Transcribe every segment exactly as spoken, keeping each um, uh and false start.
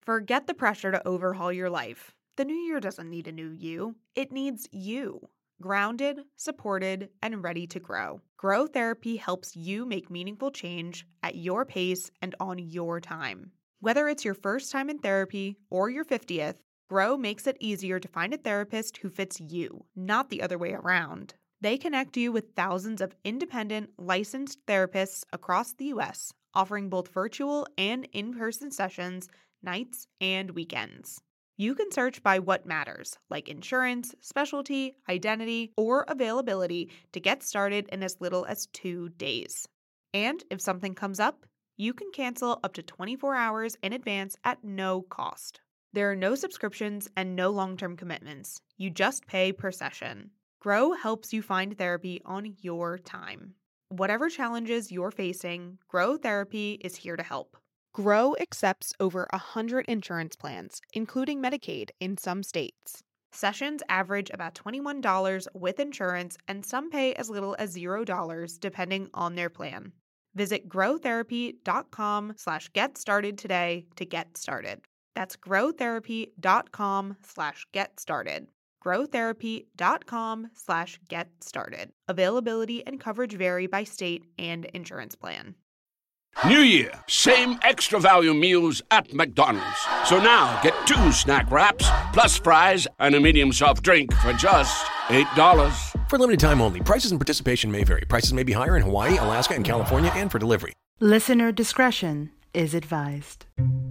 Forget the pressure to overhaul your life. The new year doesn't need a new you. It needs you. Grounded, supported, and ready to grow. Grow Therapy helps you make meaningful change at your pace and on your time. Whether it's your first time in therapy or your fiftieth, Grow makes it easier to find a therapist who fits you, not the other way around. They connect you with thousands of independent, licensed therapists across the U S, offering both virtual and in-person sessions, nights and weekends. You can search by what matters, like insurance, specialty, identity, or availability to get started in as little as two days. And if something comes up, you can cancel up to twenty-four hours in advance at no cost. There are no subscriptions and no long-term commitments. You just pay per session. Grow helps you find therapy on your time. Whatever challenges you're facing, Grow Therapy is here to help. Grow accepts over one hundred insurance plans, including Medicaid in some states. Sessions average about twenty-one dollars with insurance, and some pay as little as zero dollars depending on their plan. Visit growtherapy.com slash get started today to get started. That's growtherapy.com slash get started. growtherapy.com slash get started. Availability and coverage vary by state and insurance plan. New Year, same extra value meals at McDonald's. So now get two snack wraps, plus fries, and a medium soft drink for just eight dollars. For limited time only. Prices and participation may vary. Prices may be higher in Hawaii, Alaska, and California, and for delivery. Listener discretion is advised.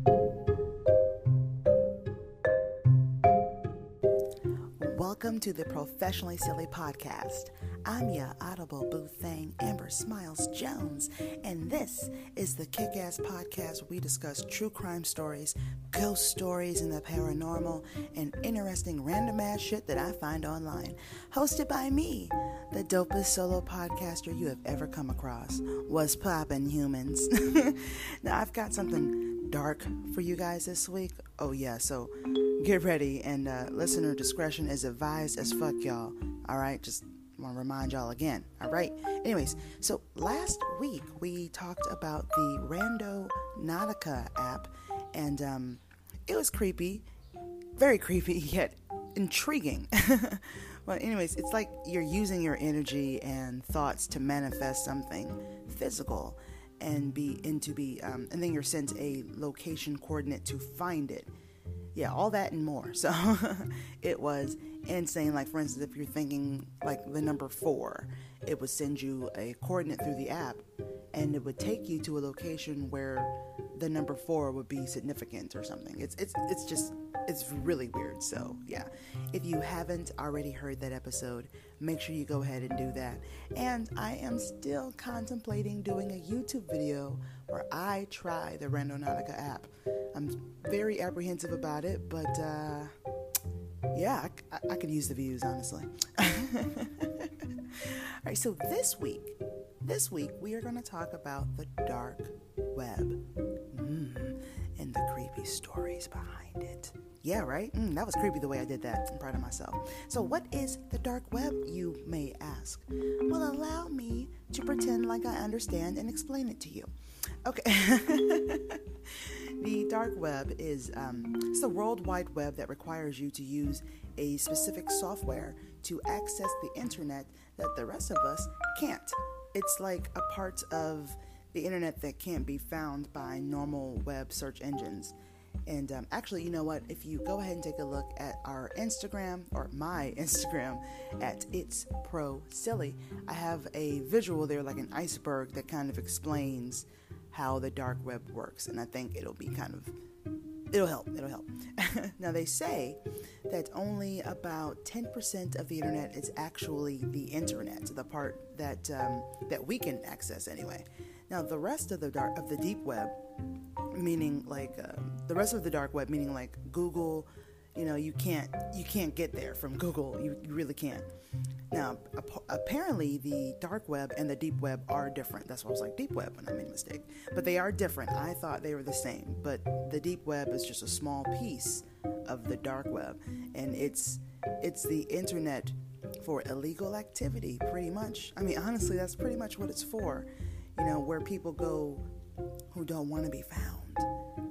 Welcome to the Professionally Silly Podcast. I'm your audible boo thing, Amber Smiles Jones, and this is the kick-ass podcast where we discuss true crime stories, ghost stories and the paranormal, and interesting random-ass shit that I find online. Hosted by me, the dopest solo podcaster you have ever come across. What's poppin', humans? Now, I've got something dark for you guys this week. Oh, yeah, so get ready, and uh, listener discretion is advised as fuck, y'all. All right, just want to remind y'all again. All right. Anyways, so last week we talked about the Randonautica app, and um, it was creepy, very creepy yet intriguing. Well, anyways, it's like you're using your energy and thoughts to manifest something physical, and be and to be, um, and then you're sent a location coordinate to find it. Yeah, all that and more. So it was insane. Like, for instance, if you're thinking like the number four, it would send you a coordinate through the app, and it would take you to a location where the number four would be significant or something. It's it's it's just it's really weird. So yeah, if you haven't already heard that episode, make sure you go ahead and do that. And I am still contemplating doing a YouTube video where I try the Randonautica app. I'm very apprehensive about it, but uh, yeah, I, I, I could use the views, honestly. All right, so this week, this week we are going to talk about the dark web mm, and the creepy stories behind it. Yeah, right? Mm, that was creepy the way I did that. I'm proud of myself. So what is the dark web, you may ask? Well, allow me to pretend like I understand and explain it to you. Okay. The dark web is um, it's the World Wide Web that requires you to use a specific software to access the internet that the rest of us can't. It's like a part of the internet that can't be found by normal web search engines. And um, actually, you know what? If you go ahead and take a look at our Instagram, or my Instagram, at It's Pro Silly, I have a visual there, like an iceberg, that kind of explains how the dark web works. And I think it'll be kind of, it'll help, it'll help. Now, they say that only about ten percent of the internet is actually the internet, the part that um, that we can access anyway. Now, the rest of the dark, of the deep web, meaning like uh, the rest of the dark web, meaning like Google, you know, you can't you can't get there from Google. You, you really can't. Now, ap- apparently, the dark web and the deep web are different. That's why I was like deep web when I made a mistake. But they are different. I thought they were the same. But the deep web is just a small piece of the dark web, and it's it's the internet for illegal activity, pretty much. I mean, honestly, that's pretty much what it's for. You know, where people go who don't want to be found.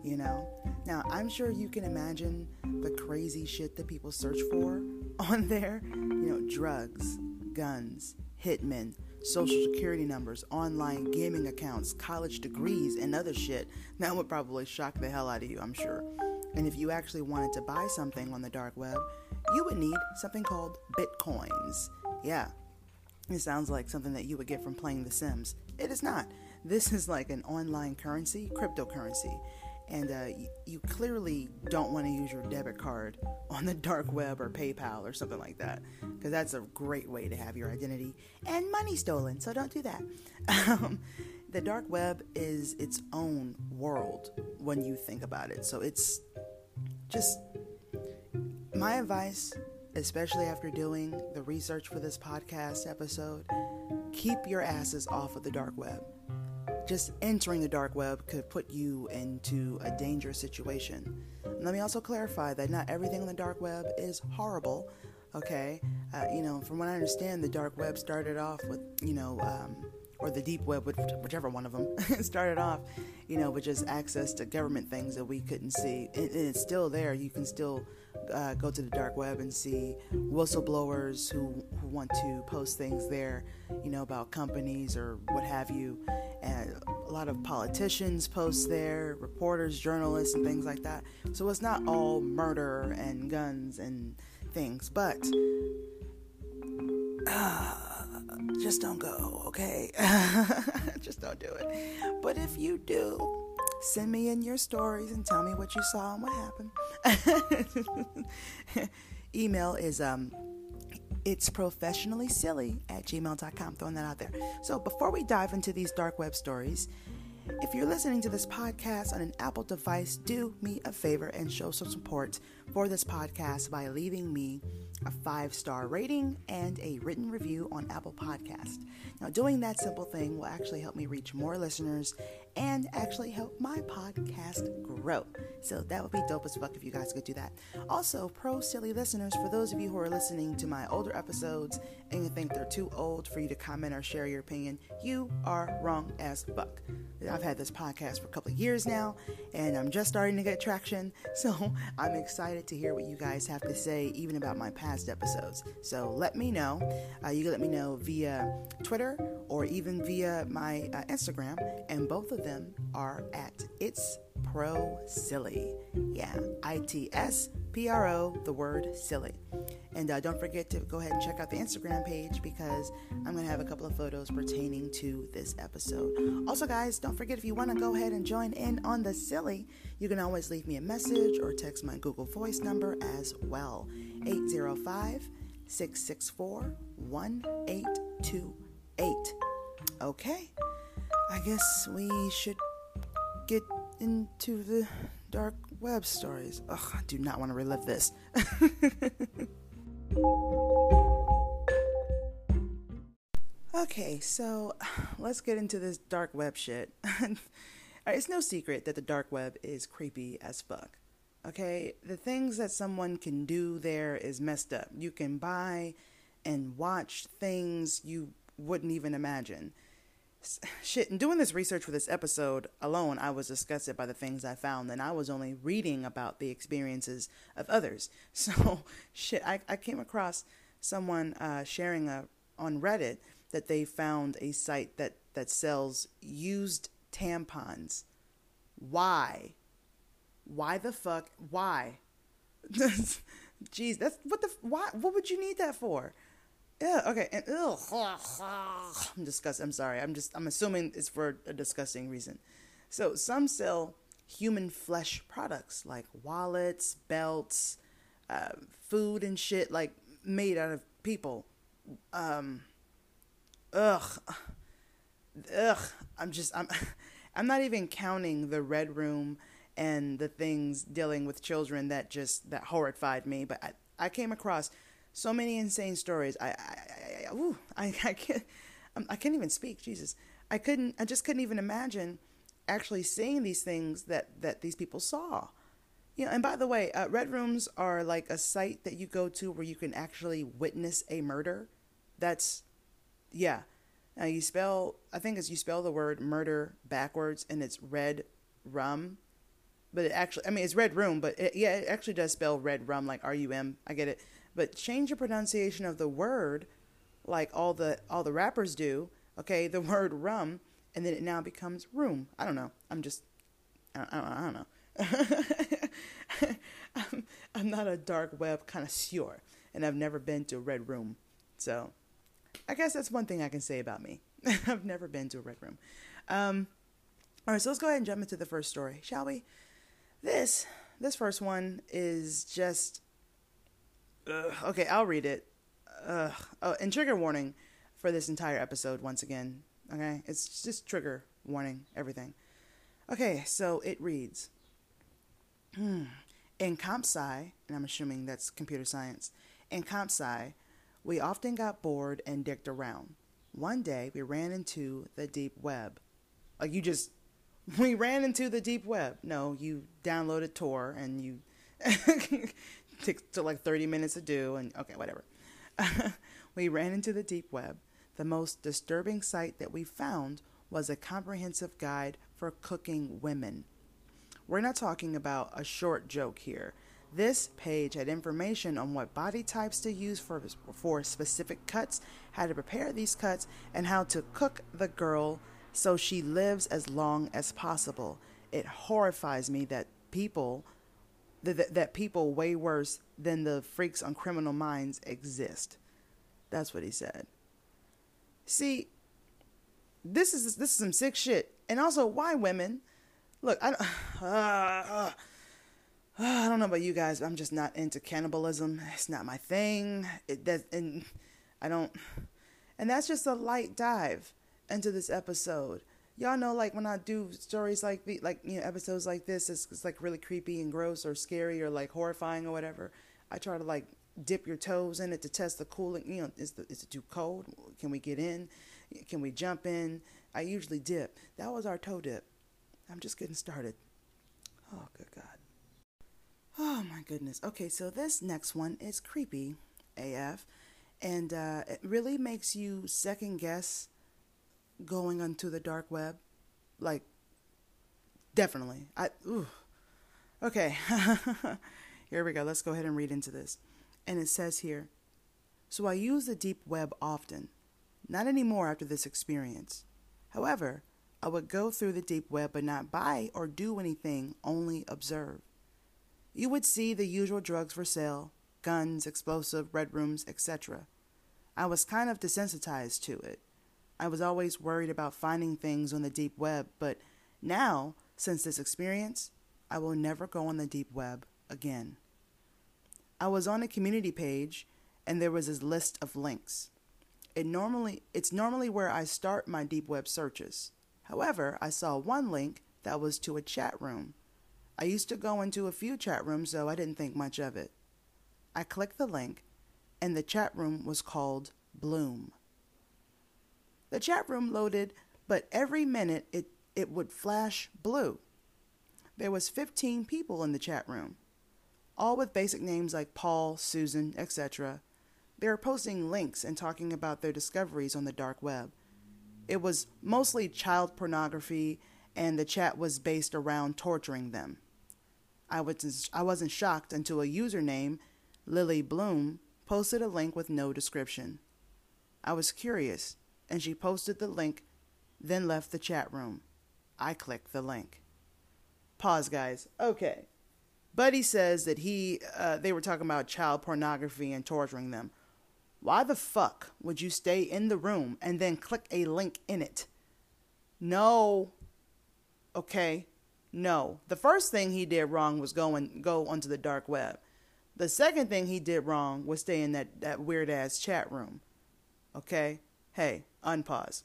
you know? Now, I'm sure you can imagine the crazy shit that people search for on there. You know, drugs, guns, hitmen, social security numbers, online gaming accounts, college degrees, and other shit. That would probably shock the hell out of you, I'm sure. And if you actually wanted to buy something on the dark web, you would need something called Bitcoins. Yeah, it sounds like something that you would get from playing The Sims. It is not. This is like an online currency, cryptocurrency. And uh, you, you clearly don't want to use your debit card on the dark web or PayPal or something like that, because that's a great way to have your identity and money stolen. So don't do that. Um, the dark web is its own world when you think about it. So it's just my advice, especially after doing the research for this podcast episode, keep your asses off of the dark web. Just entering the dark web could put you into a dangerous situation. Let me also clarify that not everything on the dark web is horrible, okay? Uh, you know, from what I understand, the dark web started off with, you know, um, or the deep web, whichever one of them, started off, you know, with just access to government things that we couldn't see. And, and it's still there. You can still uh, go to the dark web and see whistleblowers who, who want to post things there, you know, about companies or what have you. And a lot of politicians post there, reporters, journalists, and things like that. So it's not all murder and guns and things, but uh, just don't go, okay? Just don't do it. But if you do, send me in your stories and tell me what you saw and what happened. Email is um it's professionally silly at gmail dot com. Throwing that out there. So before we dive into these dark web stories, if you're listening to this podcast on an Apple device, do me a favor and show some support for this podcast by leaving me a five-star rating and a written review on Apple Podcast. Now, doing that simple thing will actually help me reach more listeners and actually help my podcast grow. So that would be dope as fuck if you guys could do that. Also, pro silly listeners, for those of you who are listening to my older episodes and you think they're too old for you to comment or share your opinion, you are wrong as fuck. I've had this podcast for a couple of years now, and I'm just starting to get traction, so I'm excited to hear what you guys have to say, even about my past episodes. So let me know. Uh, you can let me know via Twitter or even via my uh, Instagram, and both of them are at It's Pro Silly. Yeah, I T S P R O, the word silly. And uh, don't forget to go ahead and check out the Instagram page, because I'm going to have a couple of photos pertaining to this episode. Also, guys, don't forget, if you want to go ahead and join in on the silly, you can always leave me a message or text my Google Voice number as well. eight zero five, six six four, one eight two eight. Okay, I guess we should get into the dark web stories. Ugh, I do not want to relive this. Okay, so let's get into this dark web shit. It's no secret that the dark web is creepy as fuck. Okay, the things that someone can do there is messed up. You can buy and watch things you wouldn't even imagine. Shit, in doing this research for this episode alone, I was disgusted by the things I found, and I was only reading about the experiences of others. So, shit, I, I came across someone uh, sharing a, on Reddit that they found a site that, that sells used tampons. Why? Why the fuck? Why? Jeez, that's what the why? What would you need that for? Yeah, okay, and ugh, I'm disgusted. I'm sorry. I'm just I'm assuming it's for a disgusting reason. So some sell human flesh products like wallets, belts, uh, food and shit like made out of people. Um, ugh, ugh. I'm just I'm I'm not even counting the Red Room and the things dealing with children that just that horrified me. But I I came across so many insane stories. I, I, I, I, ooh, I, I can't, I can't even speak. Jesus, I couldn't. I just couldn't even imagine actually seeing these things that, that these people saw. You know. And by the way, uh, Red Rooms are like a site that you go to where you can actually witness a murder. That's, yeah. Now you spell. I think as you spell the word murder backwards, and it's red rum. but it actually, I mean, it's Red Room, but it, yeah, it actually does spell red rum, like R U M. I get it. But change your pronunciation of the word, like all the all the rappers do. Okay, the word rum, and then it now becomes room. I don't know. I'm just, I don't, I don't know. I'm, I'm not a dark web connoisseur, and I've never been to a Red Room. So I guess that's one thing I can say about me. I've never been to a Red Room. Um, all right, so let's go ahead and jump into the first story, shall we? This, this first one is just, ugh, okay, I'll read it. Uh, oh, and trigger warning for this entire episode once again. Okay, it's just trigger warning, everything. Okay, so it reads, hmm. In comp sci, and I'm assuming that's computer science, in comp sci, we often got bored and dicked around. One day, we ran into the deep web. Like, you just, we ran into the deep web. No, you downloaded Tor, and you, took to like thirty minutes to do, and okay, whatever. We ran into the deep web. The most disturbing site that we found was a comprehensive guide for cooking women. We're not talking about a short joke here. This page had information on what body types to use for, for specific cuts, how to prepare these cuts, and how to cook the girl so she lives as long as possible. It horrifies me that people that, that people way worse than the freaks on Criminal Minds exist. That's what he said. See, this is this is some sick shit. And also, why women? Look, I don't, uh, uh, I don't know about you guys, but I'm just not into cannibalism. It's not my thing. It does, and I don't. And that's just a light dive into this episode. Y'all know, like when I do stories like the, like you know, episodes like this, it's, it's like really creepy and gross or scary or like horrifying or whatever. I try to like dip your toes in it to test the cooling. You know, is the is it too cold? Can we get in? Can we jump in? I usually dip. That was our toe dip. I'm just getting started. Oh, good God. Oh, my goodness. Okay, so this next one is creepy A F. And uh, it really makes you second guess going onto the dark web. Like, definitely. I. Ooh. Okay. Here we go. Let's go ahead and read into this. And it says here, so I use the deep web often. Not anymore after this experience. However, I would go through the deep web but not buy or do anything, only observe. You would see the usual drugs for sale, guns, explosive, red rooms, et cetera. I was kind of desensitized to it. I was always worried about finding things on the deep web, but now, since this experience, I will never go on the deep web again. I was on a community page, and there was a list of links. It normally, it's normally where I start my deep web searches. However, I saw one link that was to a chat room. I used to go into a few chat rooms, so I didn't think much of it. I clicked the link, and the chat room was called Bloom. The chat room loaded, but every minute it, it would flash blue. There was fifteen people in the chat room, all with basic names like Paul, Susan, et cetera. They were posting links and talking about their discoveries on the dark web. It was mostly child pornography, and the chat was based around torturing them. I wasn't, I wasn't shocked until a username, Lily Bloom, posted a link with no description. I was curious, and she posted the link, then left the chat room. I clicked the link. Pause, guys. Okay. Buddy says that he, uh, they were talking about child pornography and torturing them. Why the fuck would you stay in the room and then click a link in it? No. Okay. No. The first thing he did wrong was go and go onto the dark web. The second thing he did wrong was stay in that, that weird ass chat room. Okay? Hey, unpause.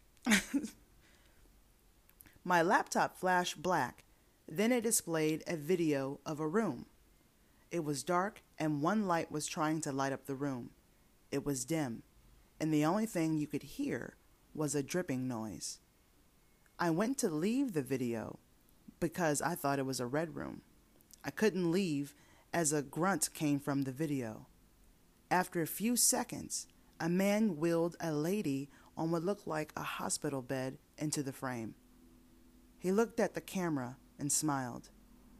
My laptop flashed black. Then it displayed a video of a room. It was dark and one light was trying to light up the room. It was dim, and the only thing you could hear was a dripping noise. I went to leave the video because I thought it was a red room. I couldn't leave as a grunt came from the video. After a few seconds, a man wheeled a lady on what looked like a hospital bed into the frame. He looked at the camera and smiled.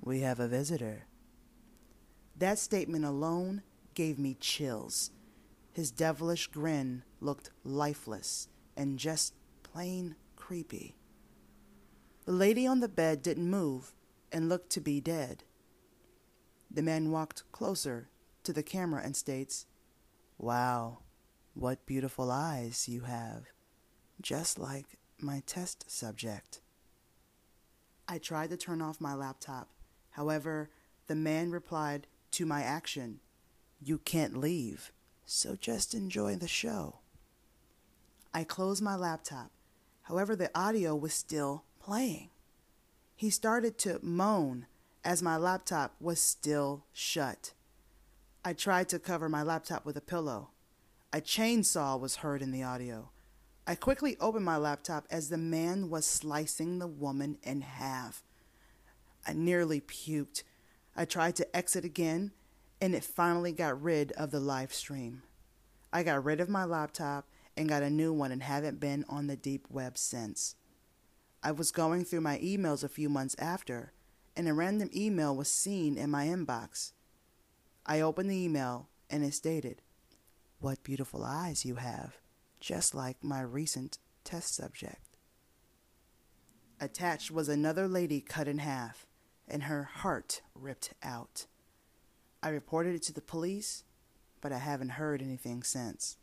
We have a visitor. That statement alone gave me chills. His devilish grin looked lifeless and just plain creepy. The lady on the bed didn't move and looked to be dead. The man walked closer to the camera and states, "Wow, what beautiful eyes you have, just like my test subject." I tried to turn off my laptop. However, the man replied to my action, "You can't leave, so just enjoy the show." I closed my laptop. However, the audio was still playing. He started to moan as my laptop was still shut. I tried to cover my laptop with a pillow. A chainsaw was heard in the audio. I quickly opened my laptop as the man was slicing the woman in half. I nearly puked. I tried to exit again, and it finally got rid of the live stream. I got rid of my laptop and got a new one and haven't been on the deep web since. I was going through my emails a few months after, and a random email was seen in my inbox. I opened the email, and it stated, "What beautiful eyes you have, just like my recent test subject." Attached was another lady cut in half, and her heart ripped out. I reported it to the police, but I haven't heard anything since.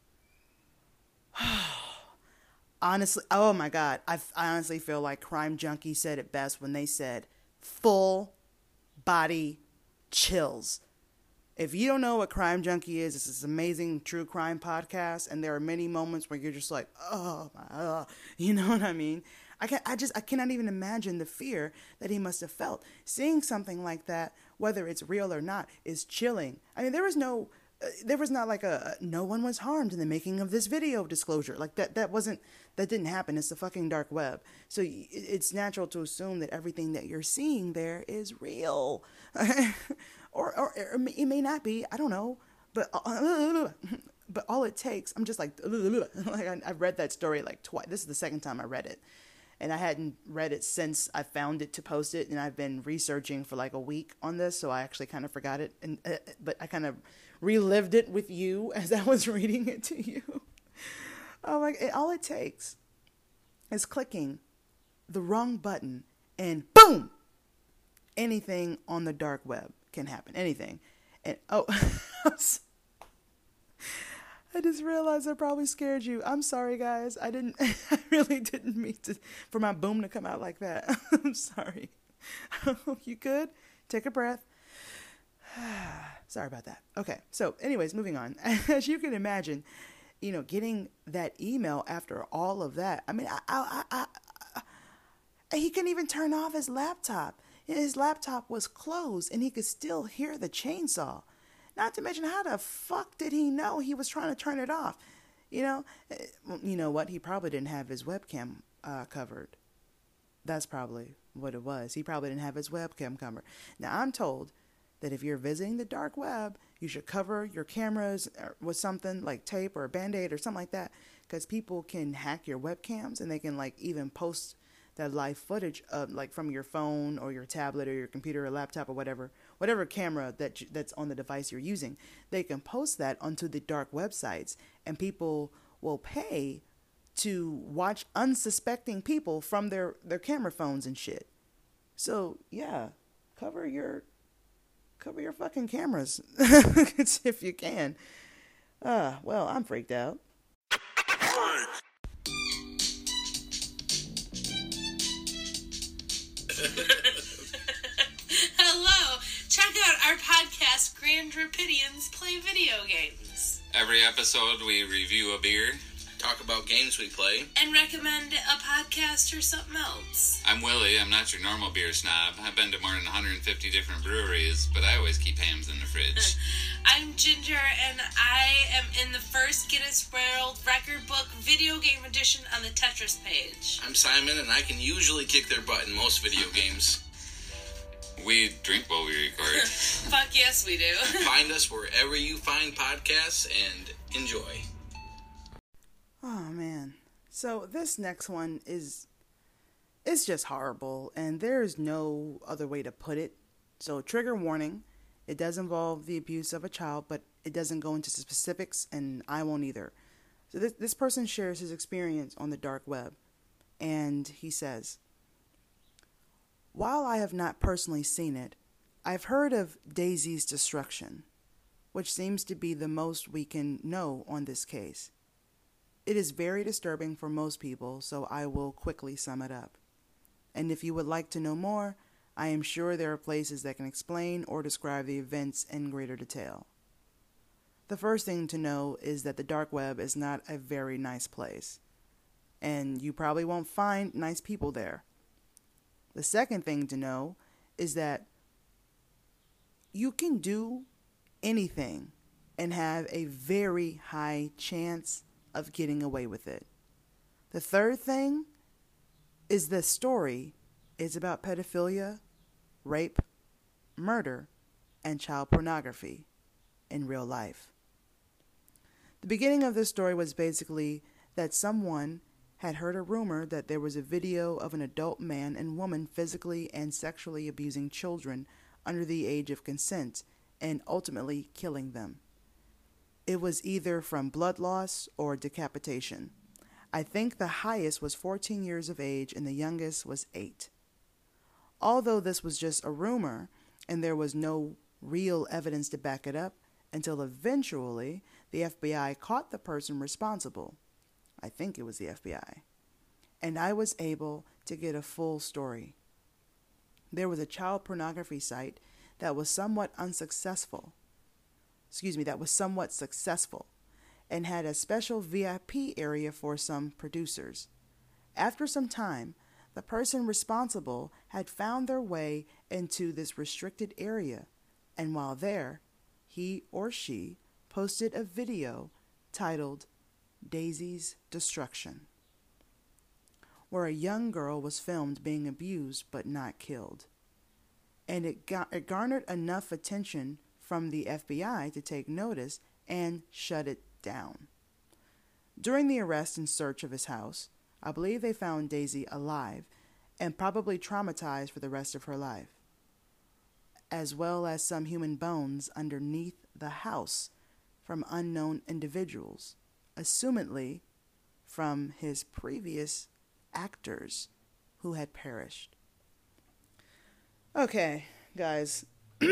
Honestly, oh my God, I, I honestly feel like Crime Junkie said it best when they said, full body chills. If you don't know what Crime Junkie is, it's this amazing true crime podcast, and there are many moments where you're just like, oh my, uh, you know what I mean? I can I just I cannot even imagine the fear that he must have felt. Seeing something like that, whether it's real or not, is chilling. I mean, there was no, uh, there was not like a no one was harmed in the making of this video disclosure. Like that that wasn't that didn't happen. It's the fucking dark web. So it's natural to assume that everything that you're seeing there is real. Or, or it may not be, I don't know, but uh, but all it takes, I'm just like, like I, I've read that story like twice. This is the second time I read it, and I hadn't read it since I found it to post it, and I've been researching for like a week on this, so I actually kind of forgot it, and uh, but I kind of relived it with you as I was reading it to you. Oh my! It, all it takes is clicking the wrong button, and boom, anything on the dark web can happen. Anything. And oh, I just realized I probably scared you. I'm sorry, guys. I didn't, I really didn't mean to, for my boom to come out like that. I'm sorry. You good? Take a breath. Sorry about that. Okay. So anyways, moving on. As you can imagine, you know, getting that email after all of that, I mean, I, I, I, I, he couldn't even turn off his laptop. His laptop was closed, and he could still hear the chainsaw. Not to mention, how the fuck did he know he was trying to turn it off? You know, you know what? He probably didn't have his webcam uh, covered. That's probably what it was. He probably didn't have his webcam covered. Now, I'm told that if you're visiting the dark web, you should cover your cameras with something like tape or a Band-Aid or something like that, because people can hack your webcams, and they can like even post that live footage of like from your phone or your tablet or your computer or laptop or whatever, whatever camera that you, that's on the device you're using. They can post that onto the dark websites, and people will pay to watch unsuspecting people from their, their camera phones and shit. So yeah, cover your, cover your fucking cameras if you can. Uh, well, I'm freaked out. Hello! Check out our podcast, Grand Rapidians Play Video Games. Every episode we review a beer, talk about games we play, and recommend a podcast or something else. I'm Willie. I'm not your normal beer snob. I've been to more than one hundred fifty different breweries, but I always keep hams in the fridge. I'm Ginger, and I am in the first Guinness World Record Book Video Game Edition on the Tetris page. I'm Simon, and I can usually kick their butt in most video games. We drink while we record. Fuck yes, we do. Find us wherever you find podcasts, and enjoy. Oh, man. So this next one is it's just horrible, and there's no other way to put it. So, trigger warning, it does involve the abuse of a child, but it doesn't go into specifics, and I won't either. So this, this person shares his experience on the dark web, and he says, "While I have not personally seen it, I've heard of Daisy's destruction, which seems to be the most we can know on this case. It is very disturbing for most people, so I will quickly sum it up. And if you would like to know more, I am sure there are places that can explain or describe the events in greater detail. The first thing to know is that the dark web is not a very nice place, and you probably won't find nice people there. The second thing to know is that you can do anything and have a very high chance of getting away with it. The third thing is the story is about pedophilia, rape, murder, and child pornography in real life." The beginning of this story was basically that someone had heard a rumor that there was a video of an adult man and woman physically and sexually abusing children under the age of consent and ultimately killing them. It was either from blood loss or decapitation. I think the highest was fourteen years of age and the youngest was eight. Although this was just a rumor and there was no real evidence to back it up until eventually the F B I caught the person responsible. I think it was the F B I. And I was able to get a full story. There was a child pornography site that was somewhat unsuccessful. Excuse me, that was somewhat successful and had a special V I P area for some producers. After some time, the person responsible had found their way into this restricted area, and while there, he or she posted a video titled Daisy's Destruction, where a young girl was filmed being abused but not killed. And it, got, it garnered enough attention from the F B I to take notice and shut it down. During the arrest and search of his house, I believe they found Daisy alive and probably traumatized for the rest of her life, as well as some human bones underneath the house from unknown individuals, assumedly from his previous actors who had perished. Okay, guys.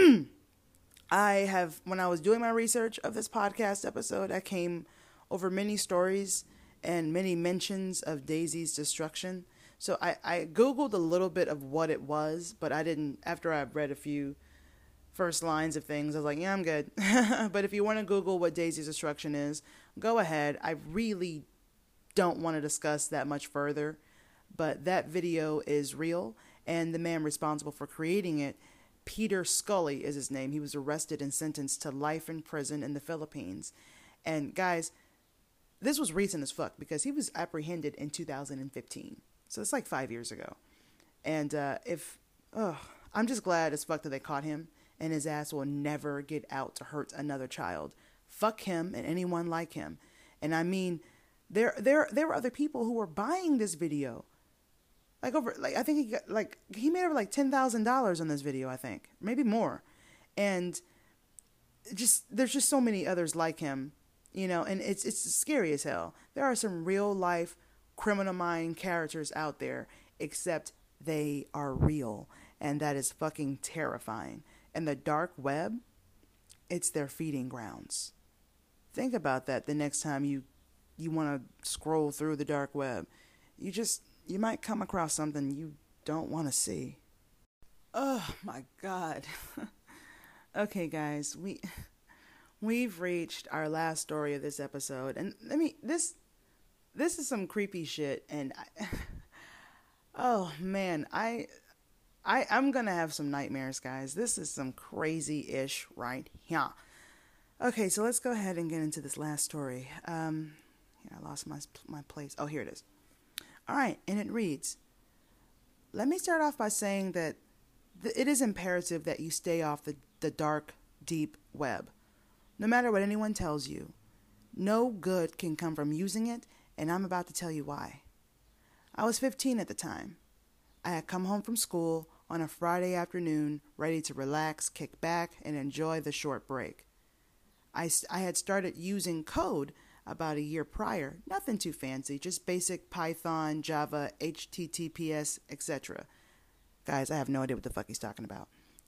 I have, when I was doing my research of this podcast episode, I came over many stories and many mentions of Daisy's destruction. So I, I Googled a little bit of what it was, but I didn't, after I read a few first lines of things, I was like, yeah, I'm good. But if you want to Google what Daisy's destruction is, go ahead. I really don't want to discuss that much further, but that video is real, and the man responsible for creating it, Peter Scully is his name. He was arrested and sentenced to life in prison in the Philippines. And guys, this was recent as fuck because he was apprehended in two thousand fifteen. So it's like five years ago. And uh, if, oh, I'm just glad as fuck that they caught him, and his ass will never get out to hurt another child. Fuck him and anyone like him. And I mean, there, there, there were other people who were buying this video. Like over, like I think he got like he made over like ten thousand dollars on this video. I think maybe more, and just there's just so many others like him, you know. And it's it's scary as hell. There are some real life criminal mind characters out there, except they are real, and that is fucking terrifying. And the dark web, it's their feeding grounds. Think about that the next time you you want to scroll through the dark web. You just You might come across something you don't want to see. Oh my God. Okay, guys, we we've reached our last story of this episode, and I mean this this is some creepy shit, and I, oh man, I I I'm gonna have some nightmares, guys. This is some crazy-ish right here. Okay, so let's go ahead and get into this last story. Um, yeah, I lost my my place. Oh, here it is. All right, and it reads, let me start off by saying that th- it is imperative that you stay off the, the dark, deep web. No matter what anyone tells you, no good can come from using it, and I'm about to tell you why. I was fifteen at the time. I had come home from school on a Friday afternoon, ready to relax, kick back, and enjoy the short break. I, I had started using code about a year prior, nothing too fancy, just basic Python, Java, H T T P S, et cetera. Guys, I have no idea what the fuck he's talking about.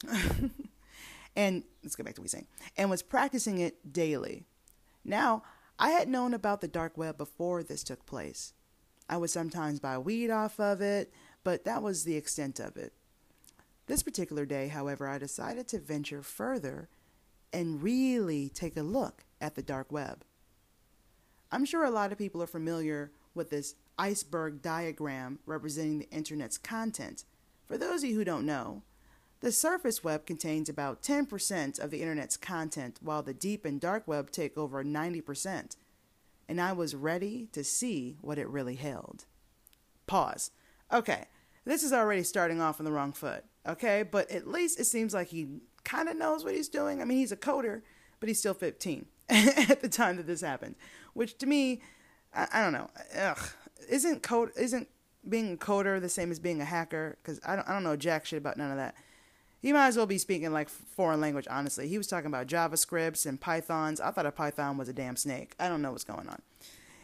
And let's go back to what he's saying. And was practicing it daily. Now, I had known about the dark web before this took place. I would sometimes buy weed off of it, but that was the extent of it. This particular day, however, I decided to venture further and really take a look at the dark web. I'm sure a lot of people are familiar with this iceberg diagram representing the internet's content. For those of you who don't know, the surface web contains about ten percent of the internet's content, while the deep and dark web take over ninety percent. And I was ready to see what it really held. Pause. Okay, this is already starting off on the wrong foot, okay? But at least it seems like he kind of knows what he's doing. I mean, he's a coder, but he's still fifteen at the time that this happened, which to me, I, I don't know. Ugh. Isn't code isn't being a coder the same as being a hacker? Because I don't I don't know jack shit about none of that. He might as well be speaking like foreign language, honestly. He was talking about JavaScripts and Pythons. I thought a Python was a damn snake. I don't know what's going on.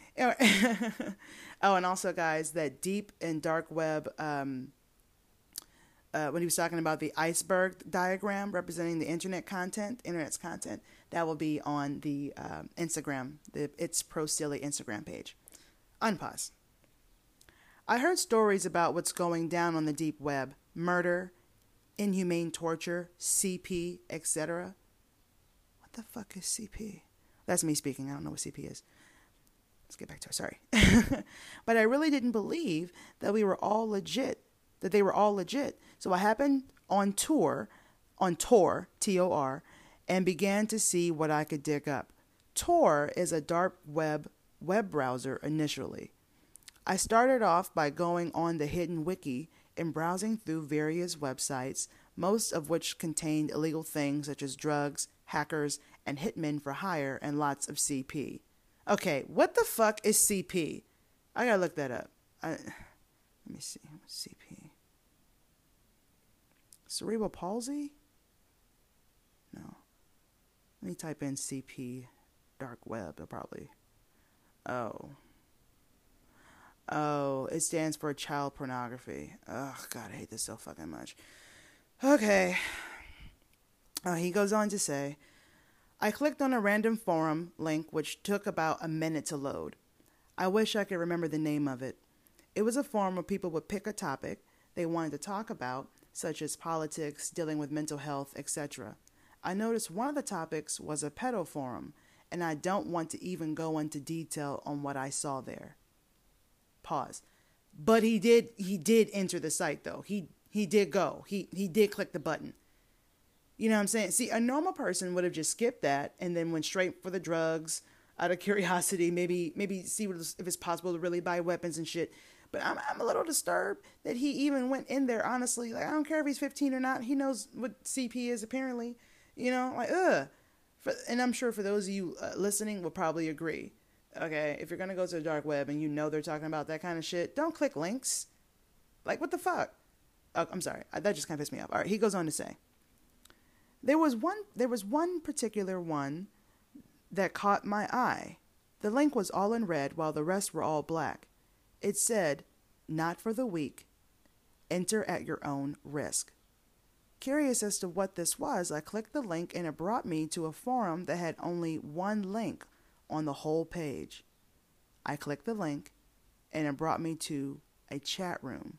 Oh, and also, guys, that deep and dark web, um, uh, when he was talking about the iceberg diagram representing the internet content, internet's content, that will be on the um, Instagram, the It's Pro Silly Instagram page. Unpause. I heard stories about what's going down on the deep web, murder, inhumane torture, C P, et cetera. What the fuck is C P? That's me speaking. I don't know what C P is. Let's get back to it. Sorry. But I really didn't believe that we were all legit, that they were all legit. So I happened on tour, on Tor, T O R, and began to see what I could dig up. Tor is a dark web web browser initially. I started off by going on the hidden wiki and browsing through various websites, most of which contained illegal things such as drugs, hackers, and hitmen for hire, and lots of C P. Okay, what the fuck is C P? I gotta look that up. I, let me see. What's C P? Cerebral palsy? No. Let me type in C P dark web. It'll probably... Oh. Oh, it stands for child pornography. Oh, God, I hate this so fucking much. Okay. Uh, he goes on to say, I clicked on a random forum link which took about a minute to load. I wish I could remember the name of it. It was a forum where people would pick a topic they wanted to talk about, such as politics, dealing with mental health, et cetera. I noticed one of the topics was a pedo forum, and I don't want to even go into detail on what I saw there. Pause. But he did he did enter the site though. He he did go. He he did click the button. You know what I'm saying? See, a normal person would have just skipped that and then went straight for the drugs out of curiosity, maybe maybe see what, if it's possible to really buy weapons and shit. But I'm I'm a little disturbed that he even went in there, honestly. Like, I don't care if he's fifteen or not. He knows what C P is, apparently. You know, like, ugh. For, and I'm sure for those of you uh, listening will probably agree. Okay, if you're going to go to the dark web and you know they're talking about that kind of shit, don't click links. Like, what the fuck? Oh, I'm sorry. That just kind of pissed me off. All right, he goes on to say, There was one there was one particular one that caught my eye. The link was all in red while the rest were all black. It said, not for the weak. Enter at your own risk. Curious as to what this was, I clicked the link and it brought me to a forum that had only one link on the whole page. I clicked the link and it brought me to a chat room.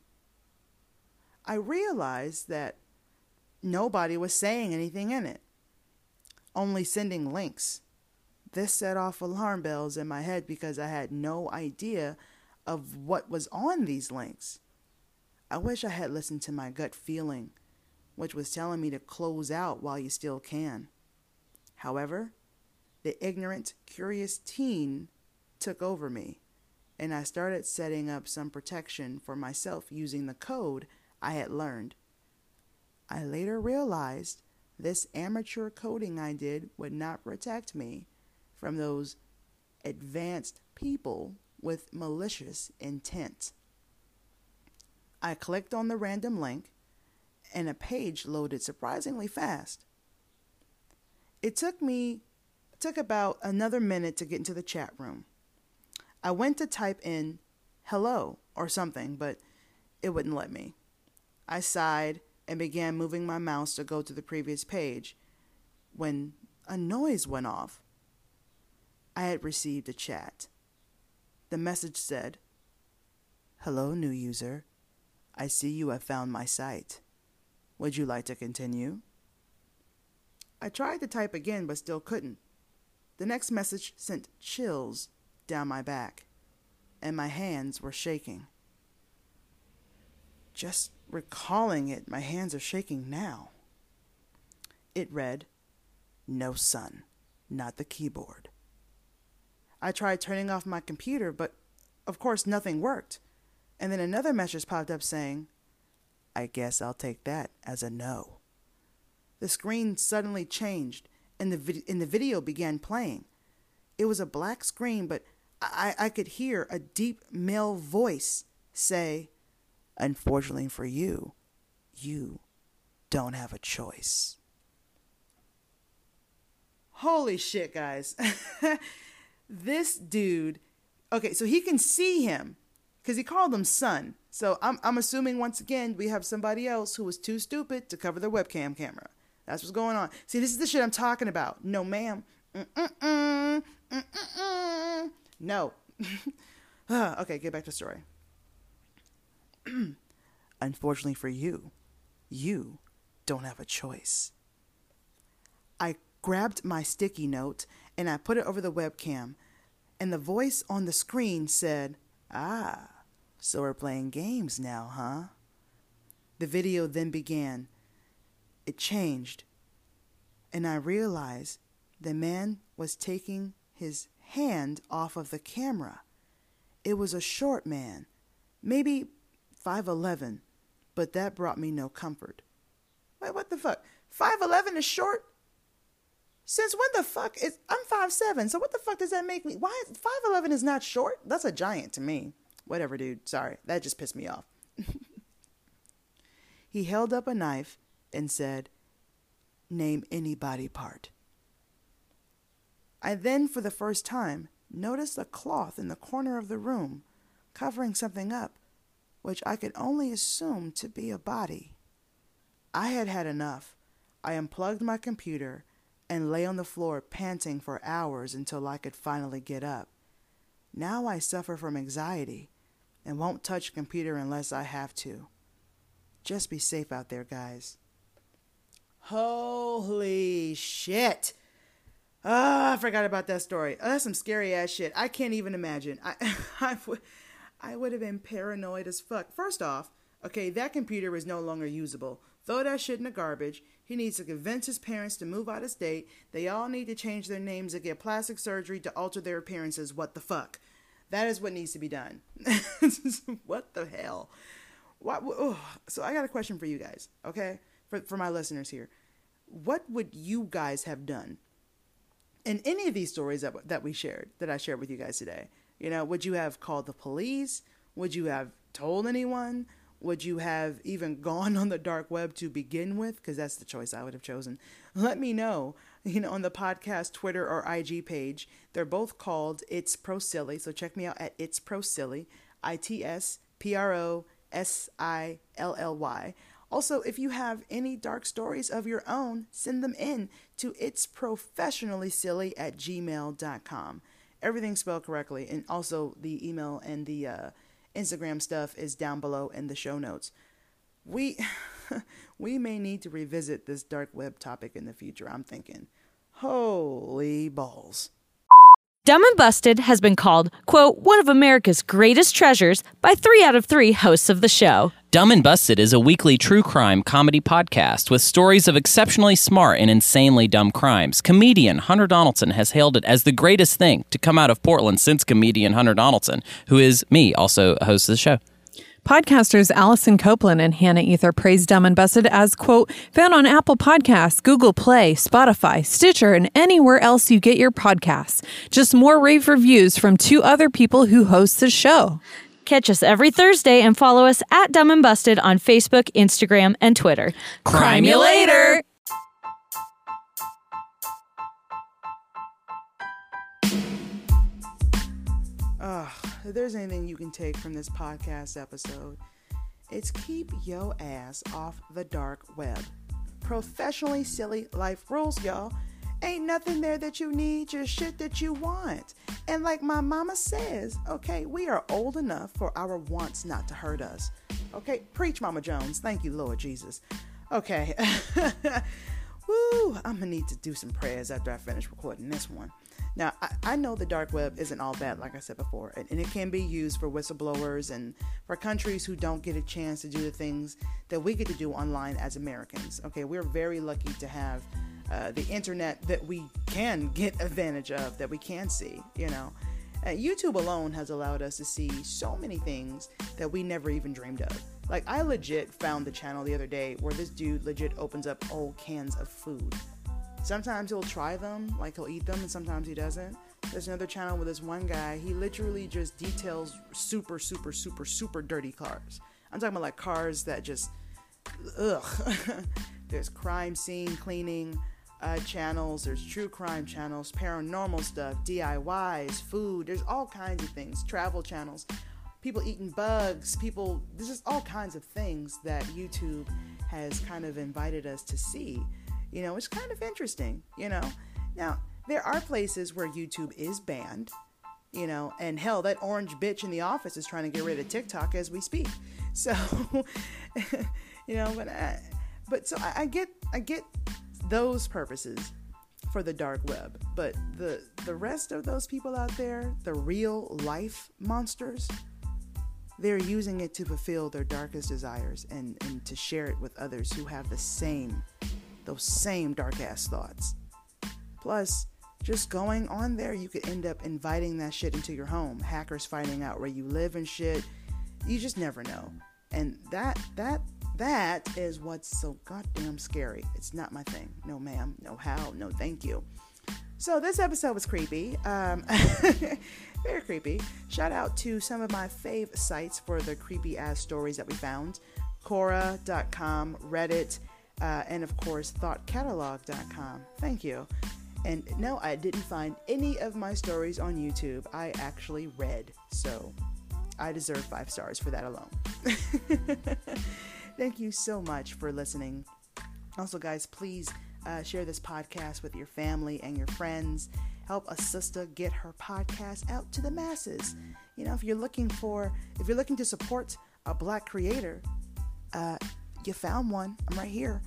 I realized that nobody was saying anything in it, only sending links. This set off alarm bells in my head because I had no idea of what was on these links. I wish I had listened to my gut feeling, which was telling me to close out while you still can. However, the ignorant, curious teen took over me, and I started setting up some protection for myself using the code I had learned. I later realized this amateur coding I did would not protect me from those advanced people with malicious intent. I clicked on the random link, and a page loaded surprisingly fast. It took me, it took about another minute to get into the chat room. I went to type in hello or something, but it wouldn't let me. I sighed and began moving my mouse to go to the previous page when a noise went off. I had received a chat. The message said, "Hello, new user. I see you have found my site. Would you like to continue?" I tried to type again, but still couldn't. The next message sent chills down my back, and my hands were shaking. Just recalling it, my hands are shaking now. It read, "No son, not the keyboard." I tried turning off my computer, but of course nothing worked. And then another message popped up saying, "I guess I'll take that as a no." The screen suddenly changed, and the vid- and the video began playing. It was a black screen, but I, I could hear a deep male voice say, "Unfortunately for you, you don't have a choice." Holy shit, guys. This dude, okay, so he can see him because he called him son. So I'm I'm assuming once again we have somebody else who was too stupid to cover their webcam camera. That's what's going on. See, this is the shit I'm talking about. No, ma'am. Mm-mm-mm. Mm-mm-mm. No. Okay, get back to the story. Unfortunately for you, you don't have a choice. I grabbed my sticky note and I put it over the webcam, and the voice on the screen said, "Ah, so we're playing games now, huh?" The video then began. It changed, and I realized the man was taking his hand off of the camera. It was a short man, maybe five eleven, but that brought me no comfort. Wait, what the fuck? five eleven is short? Since when the fuck is... I'm five seven, so what the fuck does that make me? Why? five eleven is not short? That's a giant to me. Whatever, dude. Sorry. That just pissed me off. He held up a knife and said, "Name any body part." I then, for the first time, noticed a cloth in the corner of the room, covering something up, which I could only assume to be a body. I had had enough. I unplugged my computer and lay on the floor panting for hours until I could finally get up. Now I suffer from anxiety and won't touch a computer unless I have to. Just be safe out there, guys. Holy shit. Ah, oh, I forgot about that story. Oh, that's some scary ass shit. I can't even imagine. I, I, would, I would have been paranoid as fuck. First off, okay, that computer is no longer usable. Throw that shit in the garbage. He needs to convince his parents to move out of state. They all need to change their names and get plastic surgery to alter their appearances. What the fuck? That is what needs to be done. What the hell? What? Oh. So I got a question for you guys, okay? For for my listeners here. What would you guys have done in any of these stories that that we shared, that I shared with you guys today? You know, would you have called the police? Would you have told anyone? Would you have even gone on the dark web to begin with? Because that's the choice I would have chosen. Let me know, you know, on the podcast Twitter or I G page. They're both called It's Pro Silly. So check me out at It's Pro Silly, I T S P R O S I L L Y. Also, if you have any dark stories of your own, send them in to it's professionally silly at gmail dot com. Everything's spelled correctly. And also the email and the uh, Instagram stuff is down below in the show notes. We we may need to revisit this dark web topic in the future, I'm thinking. Holy balls. Dumb and Busted has been called, quote, one of America's greatest treasures by three out of three hosts of the show. Dumb and Busted is a weekly true crime comedy podcast with stories of exceptionally smart and insanely dumb crimes. Comedian Hunter Donaldson has hailed it as the greatest thing to come out of Portland since comedian Hunter Donaldson, who is me, also a host of the show. Podcasters Allison Copeland and Hannah Ether praise Dumb and Busted as, quote, found on Apple Podcasts, Google Play, Spotify, Stitcher, and anywhere else you get your podcasts. Just more rave reviews from two other people who host the show. Catch us every Thursday and follow us at Dumb and Busted on Facebook, Instagram, and Twitter. Crime you later! Uh, if there's anything you can take from this podcast episode, it's keep yo ass off the dark web. Professionally silly life rules, y'all. Ain't nothing there that you need, just shit that you want. And like my mama says, okay, we are old enough for our wants not to hurt us. Okay, preach, Mama Jones. Thank you, Lord Jesus. Okay. Woo, I'm gonna need to do some prayers after I finish recording this one. Now, I, I know the dark web isn't all bad, like I said before, and, and it can be used for whistleblowers and for countries who don't get a chance to do the things that we get to do online as Americans. Okay, we're very lucky to have uh, the internet that we can get advantage of, that we can see, you know. Uh, YouTube alone has allowed us to see so many things that we never even dreamed of. Like, I legit found the channel the other day where this dude legit opens up old cans of food. Sometimes he'll try them, like he'll eat them, and sometimes he doesn't. There's another channel with this one guy, he literally just details super, super, super, super dirty cars. I'm talking about like cars that just, ugh. There's crime scene cleaning uh, channels, there's true crime channels, paranormal stuff, D I Ys, food, there's all kinds of things, travel channels, people eating bugs, people, there's just all kinds of things that YouTube has kind of invited us to see. You know, it's kind of interesting, you know. Now, there are places where YouTube is banned, you know, and hell, that orange bitch in the office is trying to get rid of TikTok as we speak. So, you know, but I, but so I, I get I get those purposes for the dark web, but the the rest of those people out there, the real life monsters, they're using it to fulfill their darkest desires and, and to share it with others who have the same those same dark ass thoughts. Plus, just going on there, you could end up inviting that shit into your home. Hackers finding out where you live and shit. You just never know. And that that that is what's so goddamn scary. It's not my thing. No ma'am, no how, no thank you. So this episode was creepy. Um, very creepy. Shout out to some of my fave sites for the creepy ass stories that we found. Quora dot com, Reddit, Uh, and of course, thought catalog dot com. Thank you. And no, I didn't find any of my stories on YouTube. I actually read. So I deserve five stars for that alone. Thank you so much for listening. Also, guys, please uh, share this podcast with your family and your friends. Help a sister get her podcast out to the masses. You know, if you're looking for, if you're looking to support a Black creator, uh, you found one. I'm right here.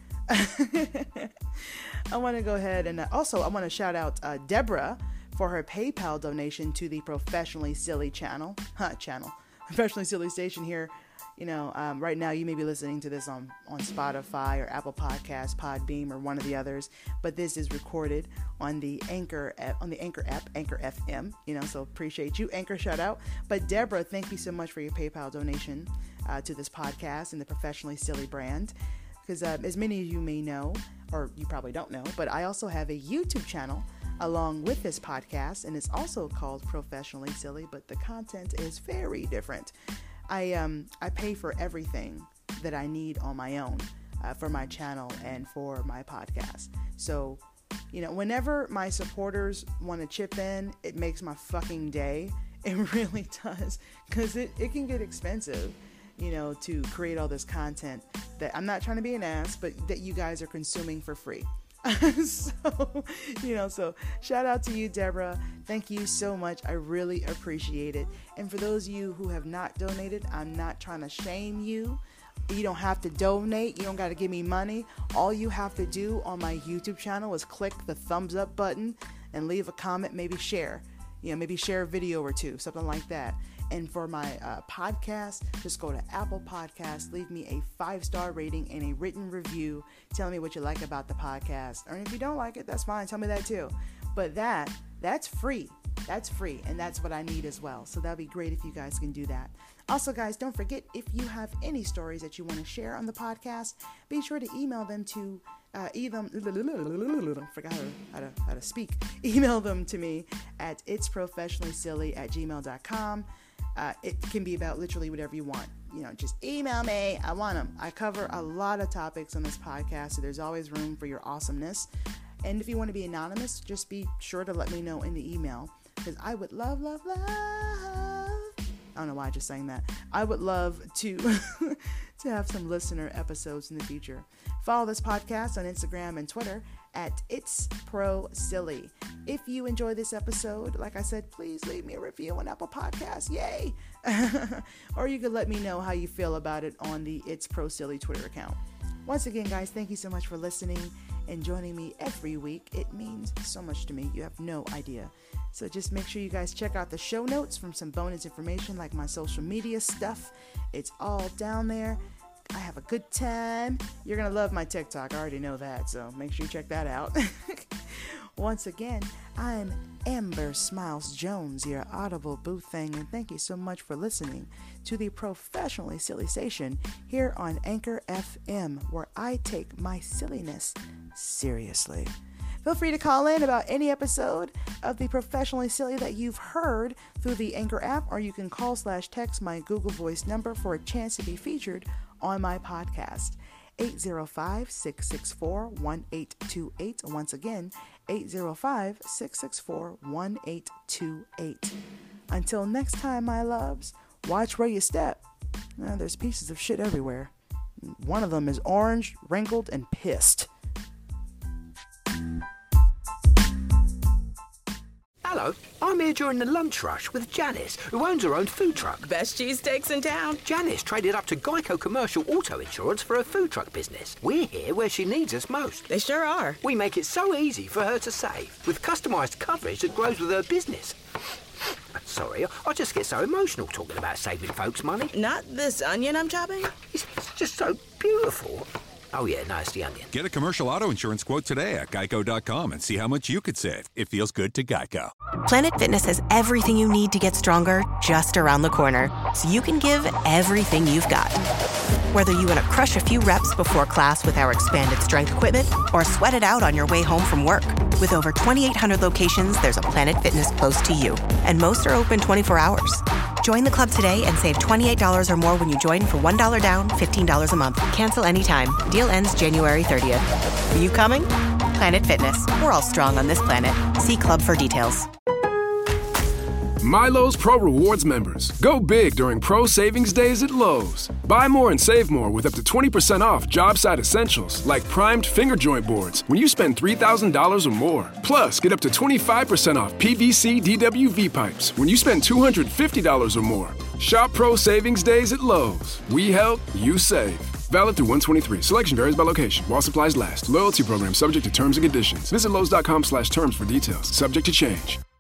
I want to go ahead and uh, also I want to shout out uh, Deborah for her PayPal donation to the Professionally Silly channel. Huh, channel. Professionally Silly station here. You know, um, right now you may be listening to this on, on Spotify or Apple Podcasts, Podbeam, or one of the others, but this is recorded on the Anchor app, on the Anchor app, Anchor F M. You know, so appreciate you, Anchor. Shout out. But Deborah, thank you so much for your PayPal donation uh, to this podcast and the Professionally Silly brand. Because uh, as many of you may know, or you probably don't know, but I also have a YouTube channel along with this podcast, and it's also called Professionally Silly, but the content is very different. I um I pay for everything that I need on my own uh, for my channel and for my podcast. So, you know, whenever my supporters want to chip in, it makes my fucking day. It really does, because it, it can get expensive, you know, to create all this content that I'm not trying to be an ass, but that you guys are consuming for free. So, you know, so shout out to you, Deborah. Thank you so much. I really appreciate it. And for those of you who have not donated, I'm not trying to shame you. You don't have to donate. You don't got to give me money. All you have to do on my YouTube channel is click the thumbs up button and leave a comment, maybe share. You know, maybe share a video or two, something like that. And for my uh, podcast, just go to Apple Podcasts, leave me a five-star rating and a written review telling me what you like about the podcast. Or if you don't like it, that's fine. Tell me that too. But that, that's free. That's free. And that's what I need as well. So that'd be great if you guys can do that. Also, guys, don't forget, if you have any stories that you want to share on the podcast, be sure to email them to uh, either, forgot how to, how to speak. Email them to me at itsprofessionallysilly at gmail dot com. Uh, it can be about literally whatever you want. You know, just email me. I want them. I cover a lot of topics on this podcast, so there's always room for your awesomeness. And if you want to be anonymous, just be sure to let me know in the email, because I would love, love, love. I don't know why I just sang that. I would love to to have some listener episodes in the future. Follow this podcast on Instagram and Twitter at It's Pro Silly. If you enjoy this episode, like I said, please leave me a review on Apple Podcasts. Yay! Or you could let me know how you feel about it on the It's Pro Silly Twitter account. Once again, guys, thank you so much for listening and joining me every week. It means so much to me. You have no idea. So just make sure you guys check out the show notes from some bonus information like my social media stuff. It's all down there. I have a good time. You're going to love my TikTok. I already know that, so make sure you check that out. Once again, I'm Amber Smiles Jones, your Audible boo thing, and thank you so much for listening to the Professionally Silly Station here on Anchor F M, where I take my silliness seriously. Feel free to call in about any episode of the Professionally Silly that you've heard through the Anchor app, or you can call slash text my Google Voice number for a chance to be featured on my podcast. eight zero five, six six four, one eight two eight. Once again, eight zero five, six six four, one eight two eight. Until next time, my loves, watch where you step. Uh, there's pieces of shit everywhere. One of them is orange, wrinkled, and pissed. Hello, I'm here during the lunch rush with Janice, who owns her own food truck. Best cheesesteaks in town. Janice traded up to Geico Commercial Auto Insurance for her food truck business. We're here where she needs us most. They sure are. We make it so easy for her to save, with customised coverage that grows with her business. Sorry, I just get so emotional talking about saving folks money. Not this onion I'm chopping? It's just so beautiful. Oh, yeah, no, it's the onion. Get a commercial auto insurance quote today at geico dot com and see how much you could save. It feels good to Geico. Planet Fitness has everything you need to get stronger just around the corner, so you can give everything you've got. Whether you want to crush a few reps before class with our expanded strength equipment or sweat it out on your way home from work. With over twenty-eight hundred locations, there's a Planet Fitness close to you, and most are open twenty-four hours. Join the club today and save twenty-eight dollars or more when you join for one dollar down, fifteen dollars a month. Cancel anytime. Deal ends January thirtieth. Are you coming? Planet Fitness. We're all strong on this planet. See club for details. Milo's Pro Rewards members. Go big during Pro Savings Days at Lowe's. Buy more and save more with up to twenty percent off job site essentials like primed finger joint boards when you spend three thousand dollars or more. Plus, get up to twenty-five percent off P V C D W V pipes when you spend two hundred fifty dollars or more. Shop Pro Savings Days at Lowe's. We help, you save. Valid through one twenty-three. Selection varies by location. While supplies last. Loyalty program subject to terms and conditions. Visit Lowe's dot com slash terms for details. Subject to change.